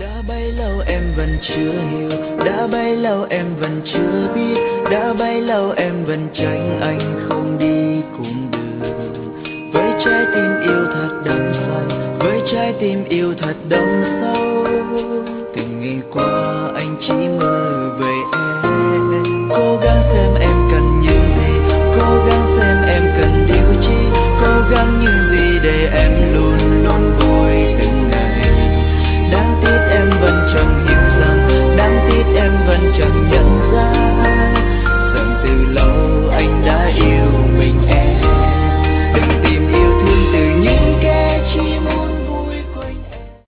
Đã bấy lâu em vẫn chưa hiểu, đã bấy lâu em vẫn chưa biết, đã bấy lâu em vẫn tránh anh không đi cùng đường. Với trái tim yêu thật đắm say, với trái tim yêu thật đậm sâu, từng ngày qua anh chỉ mơ về